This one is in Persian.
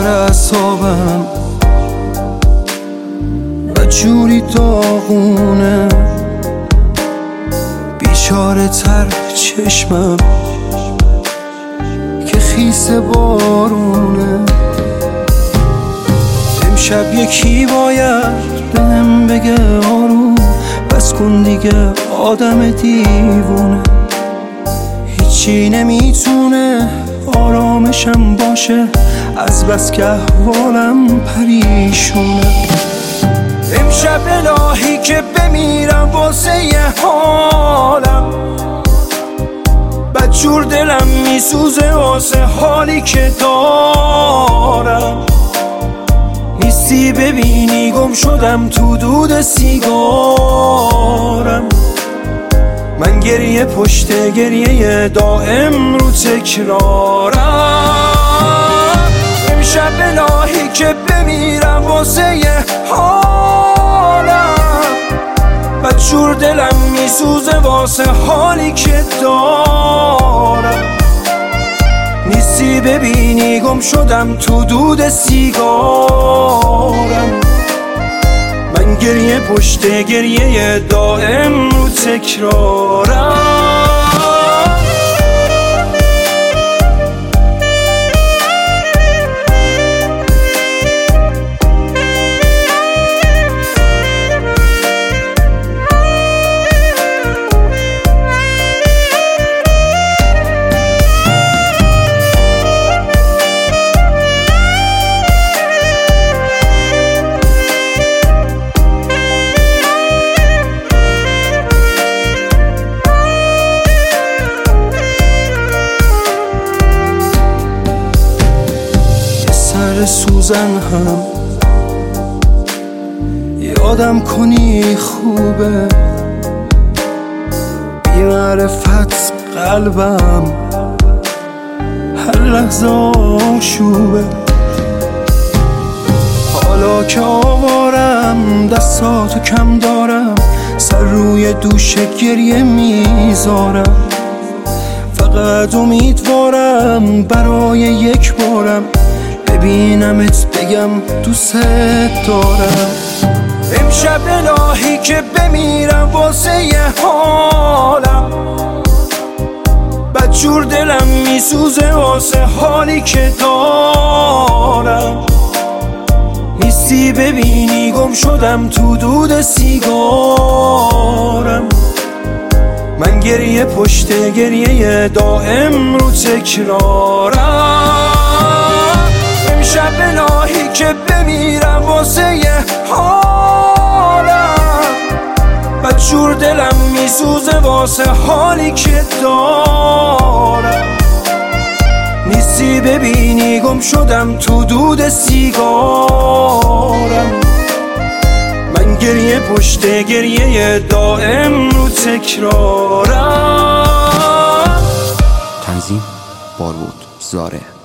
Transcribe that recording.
اعصابم و جوری داغونه، بیچاره تر چشمم که خیس بارونه. امشب یکی باید بهم بگه آروم بس کن دیگه آدم دیوونه، هیچی نمیتونه آرامشم باشه از بس که احوالم پریشونه. امشب الهی که بمیرم واسه یه حالم، بدجور دلم میسوزه واسه حالی که دارم. نیستی ببینی گم شدم تو دود سیگارم، من گریه پشت گریه دائم رو تکرارم. امشب الهی که بمیرم واسه یه حالم، بدجور دلم میسوزه واسه حالی که دارم. نیستی ببینی گم شدم تو دود سیگارم، من گریه پشت گریه دائم رو تکرارم. سوزن هم یادم کنی خوبه، بی معرفت قلبم هر لحظه آشوبه. حالا که آوارم دستاتو کم دارم، سر روی دوش گریه میذارم. فقط امیدوارم برای یک بارم ببینمت بگم دوست دارم. امشب الهی که بمیرم واسه یه حالم، بدجور دلم میسوزه واسه حالی که دارم. نیستی ببینی گم شدم تو دود سیگارم، من گریه پشت گریه دائم رو تکرارم. امشب الهی که بمیرم واسه یه حالم، بدجور دلم میسوزه واسه حالی که دارم. نیستی ببینی گم شدم تو دود سیگارم، من گریه پشت گریه دائم رو تکرارم. تنظیم بارود زاره.